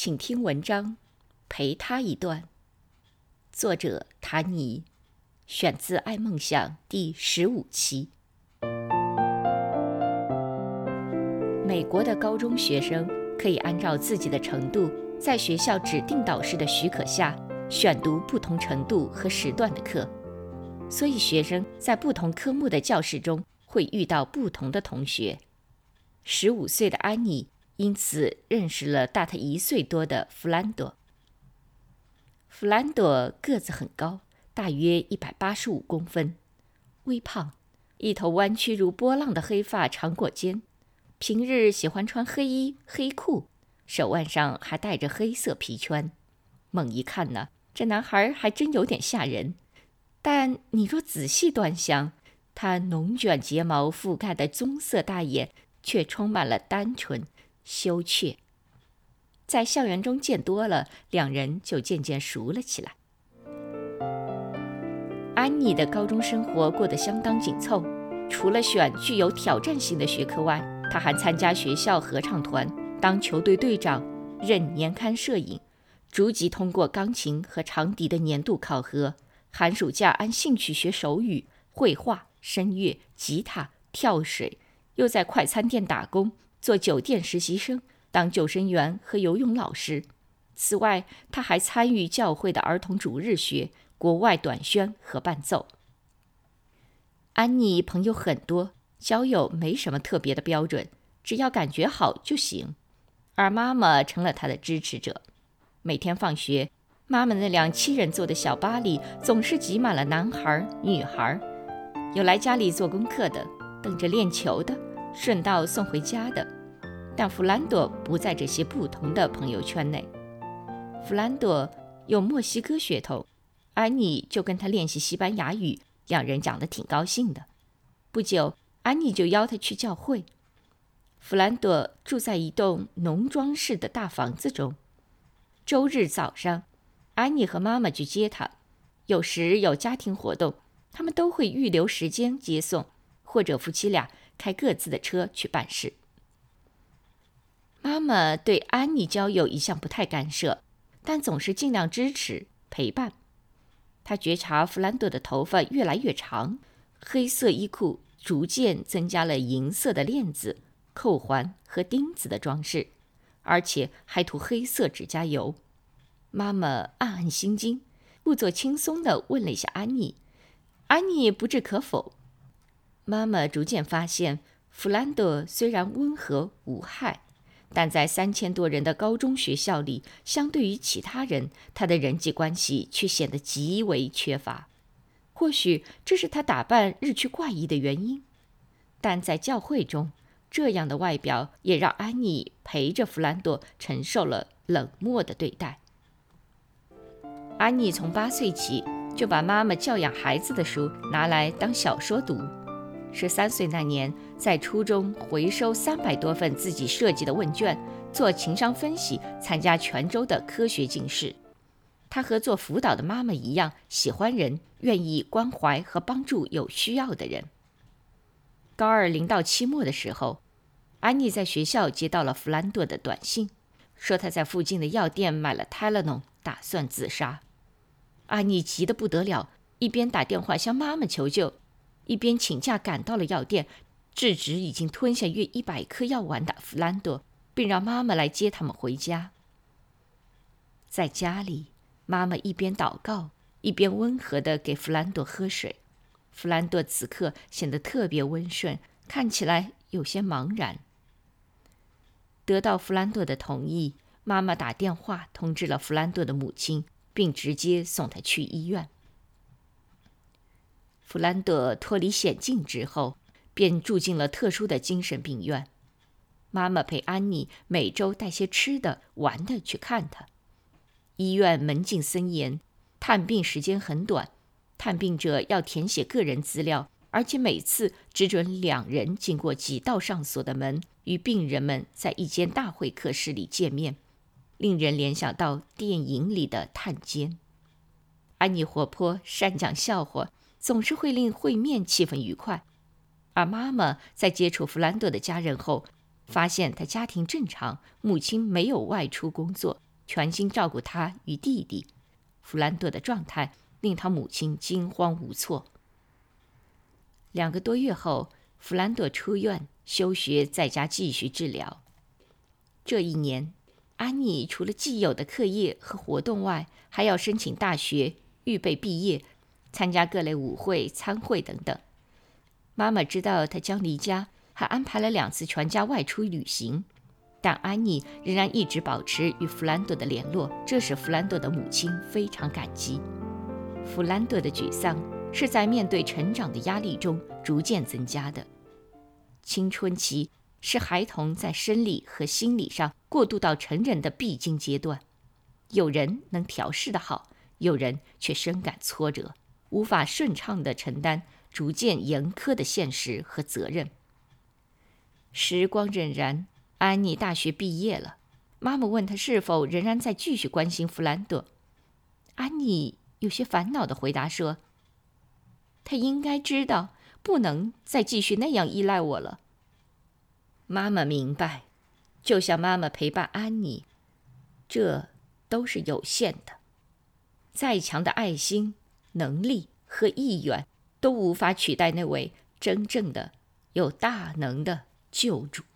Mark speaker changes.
Speaker 1: 请听文章，陪他一段。作者塔尼，选自《爱梦想》第15期。美国的高中学生可以按照自己的程度，在学校指定导师的许可下，选读不同程度和时段的课。所以学生在不同科目的教室中会遇到不同的同学。15岁的安妮因此认识了大她1岁多的弗兰多。弗兰多个子很高，大约185公分，微胖，一头弯曲如波浪的黑发长过肩，平日喜欢穿黑衣黑裤，手腕上还带着黑色皮圈。猛一看呢，这男孩还真有点吓人。但你若仔细端详，他浓卷睫毛覆盖的棕色大眼却充满了单纯、羞怯。在校园中见多了，两人就渐渐熟了起来。安妮的高中生活过得相当紧凑，除了选具有挑战性的学科外，她还参加学校合唱团，当球队队长，任年刊摄影，逐级通过钢琴和长笛的年度考核。寒暑假按兴趣学手语、绘画、声乐、吉他、跳水，又在快餐店打工，做酒店实习生，当救生员和游泳老师。此外，他还参与教会的儿童主日学、国外短宣和伴奏。安妮朋友很多，交友没什么特别的标准，只要感觉好就行。而妈妈成了她的支持者。每天放学，妈妈那辆7人座的小巴里总是挤满了男孩、女孩，有来家里做功课的，等着练球的，顺道送回家的。但弗兰多不在这些不同的朋友圈内。弗兰多有墨西哥血统，安妮就跟他练习西班牙语，两人讲得挺高兴的。不久，安妮就邀他去教会。弗兰多住在一栋农庄式的大房子中。周日早上，安妮和妈妈去接他，有时有家庭活动，他们都会预留时间接送，或者夫妻俩开各自的车去办事。妈妈对安妮交友一向不太干涉，但总是尽量支持陪伴。她觉察弗兰多的头发越来越长，黑色衣裤逐渐增加了银色的链子、扣环和钉子的装饰，而且还涂黑色指甲油。妈妈暗暗心惊，故作轻松地问了一下安妮。安妮不置可否。妈妈逐渐发现，弗兰多虽然温和无害，但在3000多人的高中学校里，相对于其他人，他的人际关系却显得极为缺乏。或许这是他打扮日趋怪异的原因，但在教会中，这样的外表也让安妮陪着弗兰多承受了冷漠的对待。安妮从8岁起就把妈妈教养孩子的书拿来当小说读。13岁那年，在初中回收300多份自己设计的问卷，做情商分析，参加全州的科学竞试。她和做辅导的妈妈一样，喜欢人，愿意关怀和帮助有需要的人。高2临到期末的时候，安妮在学校接到了弗兰多的短信，说他在附近的药店买了泰勒农，打算自杀。安妮急得不得了，一边打电话向妈妈求救，一边请假赶到了药店，制止已经吞下约100颗药丸的弗兰多，并让妈妈来接他们回家。在家里，妈妈一边祷告，一边温和地给弗兰多喝水。弗兰多此刻显得特别温顺，看起来有些茫然。得到弗兰多的同意，妈妈打电话通知了弗兰多的母亲，并直接送他去医院。弗兰多脱离险境之后，便住进了特殊的精神病院。妈妈陪安妮每周带些吃的、玩的去看他。医院门禁森严，探病时间很短，探病者要填写个人资料，而且每次只准2人经过几道上锁的门，与病人们在一间大会客室里见面，令人联想到电影里的探监。安妮活泼，善讲笑话，总是会令会面气氛愉快。而妈妈在接触弗兰多的家人后，发现他家庭正常，母亲没有外出工作， 全心照顾他与弟弟。弗兰德的状态令他母亲惊慌无措。2个多月后，弗兰德出院休学，在家继续治疗。这一年，安妮除了既有的课业和活动外，还要申请大学，预备毕业，参加各类舞会、参会等等。妈妈知道她将离家，还安排了2次全家外出旅行。但安妮仍然一直保持与弗兰德的联络，这使弗兰德的母亲非常感激。弗兰德的沮丧是在面对成长的压力中逐渐增加的。青春期是孩童在生理和心理上过渡到成人的必经阶段，有人能调试得好，有人却深感挫折，无法顺畅地承担逐渐严苛的现实和责任。时光荏苒，安妮大学毕业了。妈妈问她是否仍然在继续关心弗兰德。安妮有些烦恼地回答说，她应该知道不能再继续那样依赖我了。妈妈明白，就像妈妈陪伴安妮，这都是有限的。再强的爱心、能力和意愿都无法取代那位真正的有大能的救主。